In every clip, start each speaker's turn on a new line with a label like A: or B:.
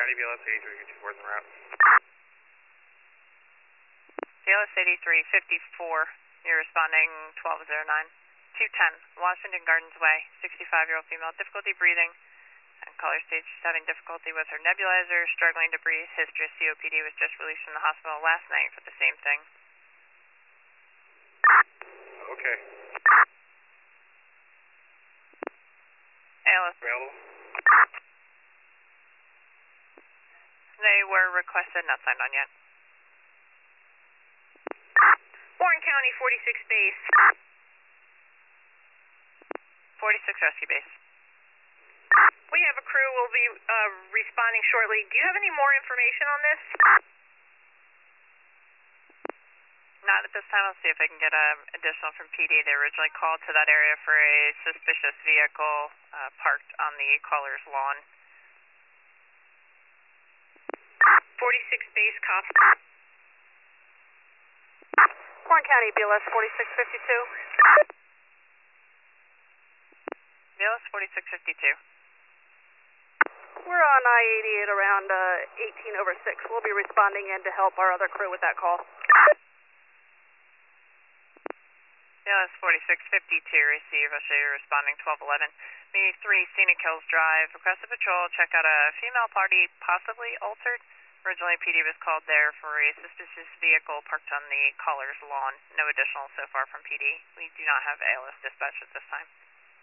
A: County BLS 8354 is en route.
B: BLS 8354, you're responding 1209. 210, Washington Gardens Way, 65-year-old female, difficulty breathing, and caller stage having difficulty with her nebulizer, struggling to breathe, history of COPD, was just released from the hospital last night for the same thing.
A: Okay.
B: ALS.
A: Available?
B: They were requested, not signed on yet.
C: Warren County, 46 base.
B: 46 rescue base.
C: We have a crew. We'll be responding shortly. Do you have any more information on this?
B: Not at this time. I'll see if I can get additional from PD. They originally called to that area for a suspicious vehicle parked on the caller's lawn.
C: 46 base, copy. Warren County, BLS 4652.
B: BLS 4652.
C: We're on I-88 around 18/6. We'll be responding in to help our other crew with that call.
B: BLS 4652, receive. I'll show you responding 1211. B3, Scenic Hills Drive. Request a patrol. Check out a female party, possibly altered. Originally, PD was called there for a suspicious vehicle parked on the caller's lawn. No additional so far from PD. We do not have ALS dispatch at this time.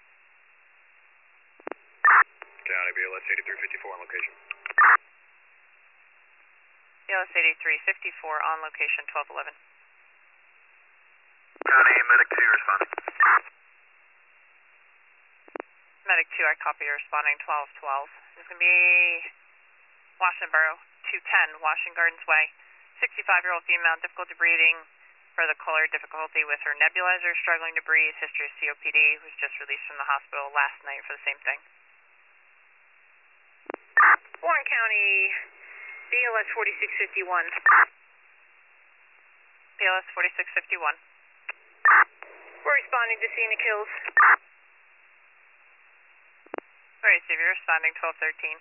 A: County BLS 8354 on location.
B: BLS 8354 on location 1211.
A: County Medic 2 responding.
B: Medic 2, I copy you responding 1212. This is going to be Washington Borough, 210, Washington Gardens Way. 65-year-old female, difficulty breathing. For the caller, difficulty with her nebulizer, struggling to breathe, history of COPD, was just released from the hospital last night for the same thing.
C: Warren County, BLS 4651.
B: BLS 4651.
C: We're responding to Scenic Hills.
B: Receive, you're responding 1213.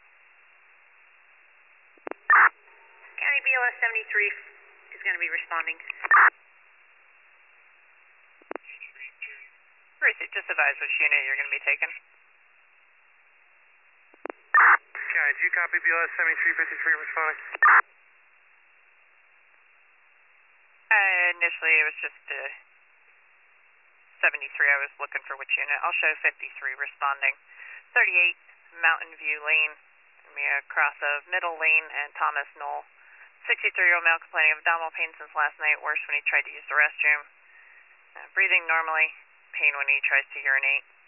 C: County BLS 73 is going to be responding.
B: Receive, just advise which unit you're going to be taking.
A: County, do you copy BLS 7353 responding?
B: Initially, it was just 73. I was looking for which unit. I'll show 53 responding. 38, Mountain View Lane. Across of Middle Lane and Thomas Knoll. 63-year-old male complaining of abdominal pain since last night. Worse when he tried to use the restroom. Breathing normally. Pain when he tries to urinate.